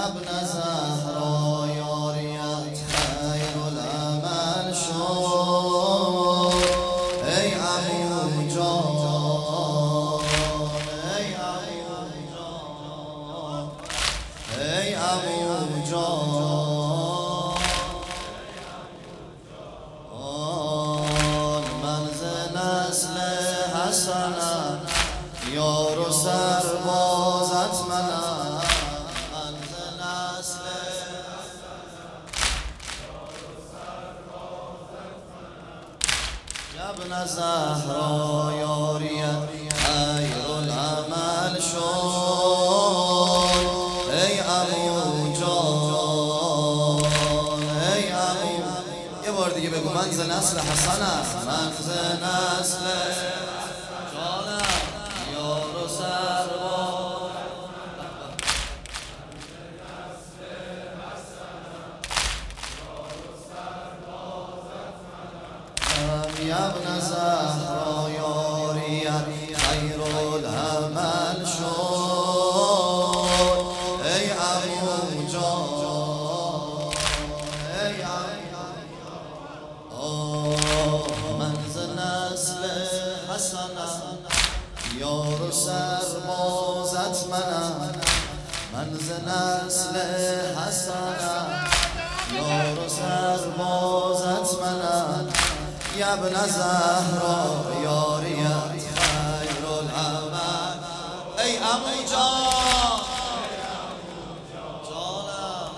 ابن زهرا یاریت خیر العمل شد ای عمو جان ای عمو جان ای عمو جان من ز نسل حسنم یار و سربازت منم من ز نسل ابن زهرا یاریت خیر العمل شد ای عمو جان ای عمو. یه بار دیگه بگو من ز نسل حسنم من ز نسل جانم یار و سرباز یا ابن زهرا یاریت خیر العمل شد ای عمو جان ای عمو. من ز نسل حسنم یار و سربازت منم من ز نسل حسنم یار و سربازت منم یا ابن زهرا یاریت خیر العمل ای عمو جان جانم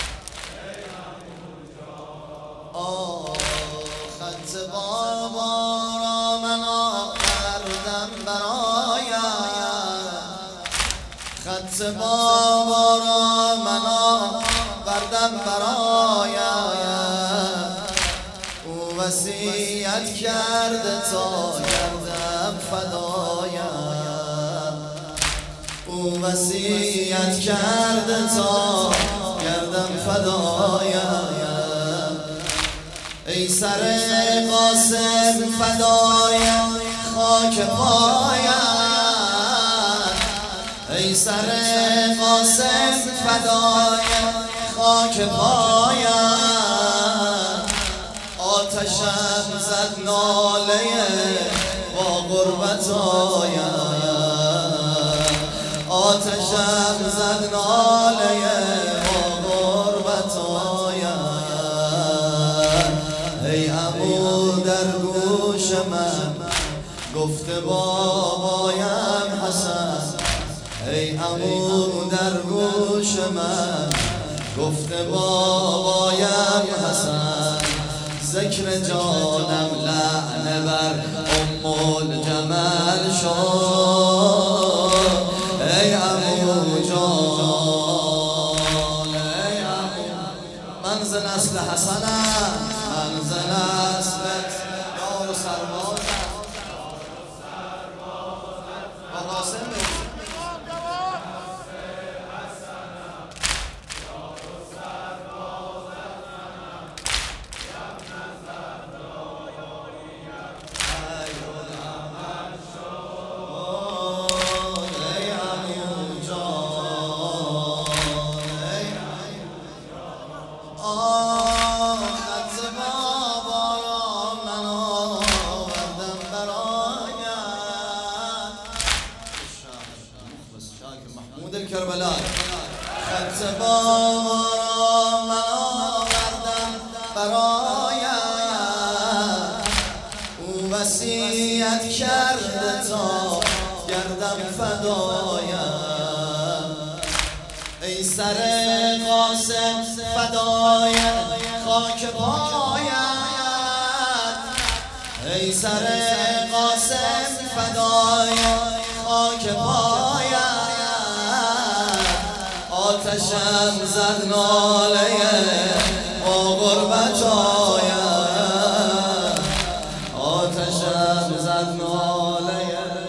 خط بابا را من آوردم برایم خط بابا را من آوردم برایم او وصیت کرده تا گردم فدایم او وصیت کرده تا گردم فدایم ای سر قاسم فدایم خاک پایم ای سر قاسم فدایم خاک پایم آتشم زد ناله با غربت آیم آتشم زد ناله با غربت آیم ای عمو در گوش من گفته بابایم حسن ای عمو در گوش من گفته بابایم حسن ذکر جانم لعنه بر ام الجمل شد ای عمو جان ای عمو. من ز نسل حسنم من ز نسل یار و سربازم با قاسم کربلای خط بابا را من آوردم برایم او وصیت کرده تا گردم فدایم ای سر قاسم فدایم خاک پایت ای سر قاسم فدایم خاک پایت آتشم زد ناله با غربت آیم آتشم زد ناله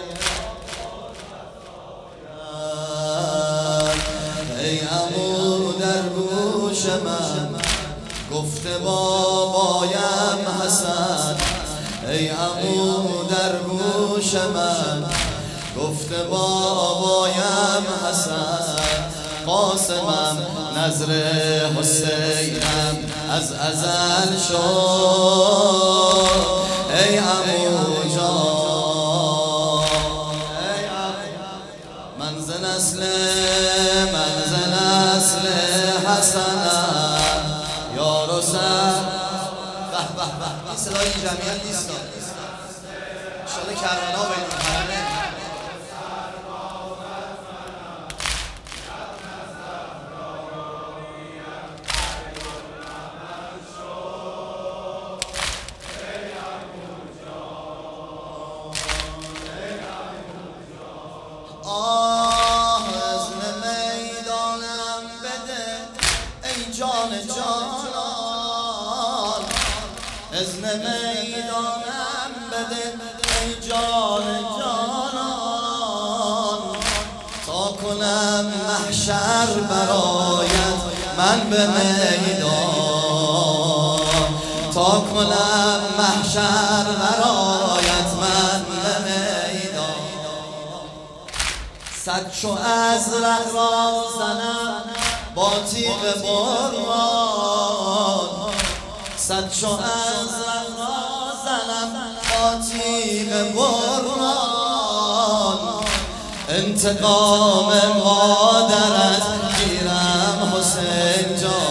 ای عمو در گوش من گفته بابایم حسن ای عمو در گوش من گفته بابایم حسن قاسمم نظر حسینم از ازل شد ای عمو جان من ز نسل حسنم یا رسول به به به این صدای جمعیت نیست انشاءالله کربلا بین الحرمین اذن میدانم بده ای جان جانان تا کنم محشر برایت من به میدان تا کنم محشر برایت من به میدان صد شو ازرق را زنم با تیغ بران صد شو ازرق را زنم با تیغ بران انتقام مادرت گیرم حسین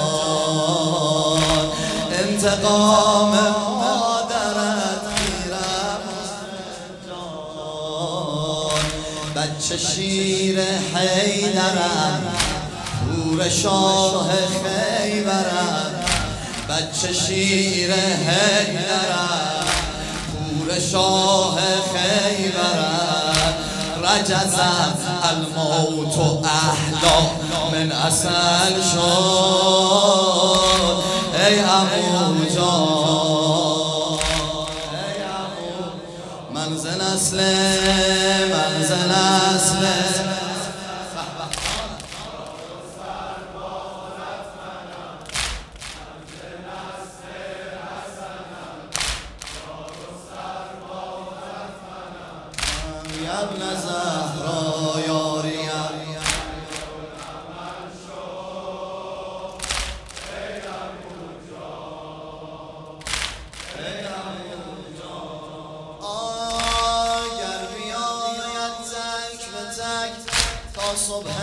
جان انتقام مادرت گیرم حسین جان بچه شیر حیدرم پور شاه خیبرم بچه شیر حیدرم پور شاه خیبرم رجزم الموت احلا من اصل شد ای عمو جان من ز نسل ابن زهرا یاریم اگر بیاید تک به تک تا صبح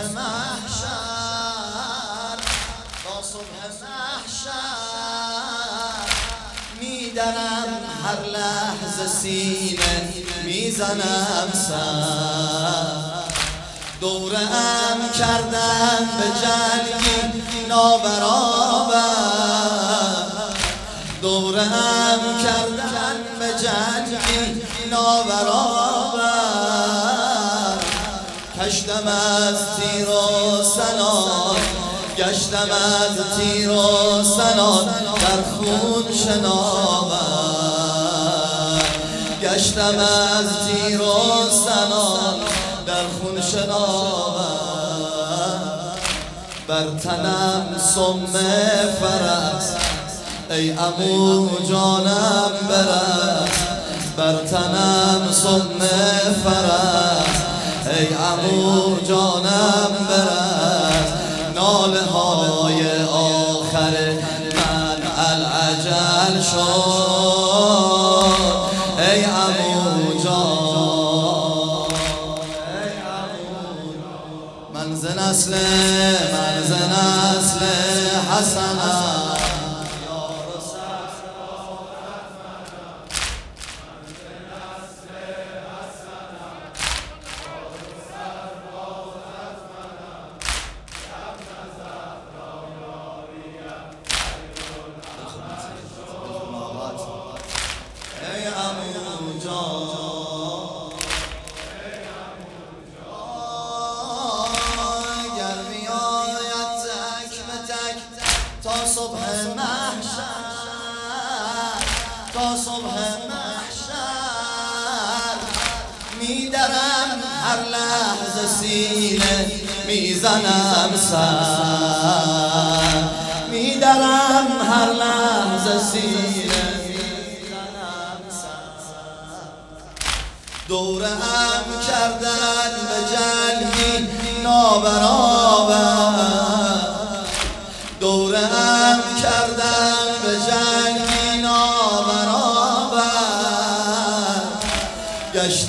محشر میدرم هر لحظه سینه میزنم سر دورم کردن به جنگی نابرابر دورم کردن به جنگی نابرابر کشتم از تیر و سنان گشتم از تیر و سنان در خون شناور گشتم از تیر و سنان در خون شناور بر تنم سم فرس ای عمو جانم برس بر تنم سم فرس ای عمو جانم برس ناله های آخر من العجل شد ای عمو جان من ز نسل حسنم تا صبح محشر میدرم هر لحظه سینه میزنم سر میدرم هر لحظه سینه میزنم سر دورم کردن به جنگی نابرابر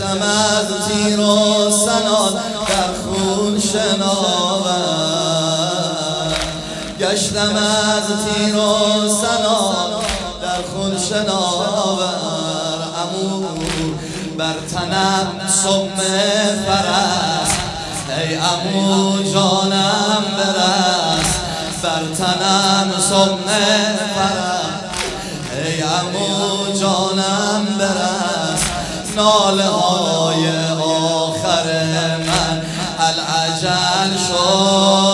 گشتم از تیر و سنان در خون شناور، گشتم از تیر و سنان در خون شناور. عمو بر تنم سم فرس، ای عمو جانم برس، بر تنم سم فرس، ای عمو جانم برس. ناله های آخر من العجل شد،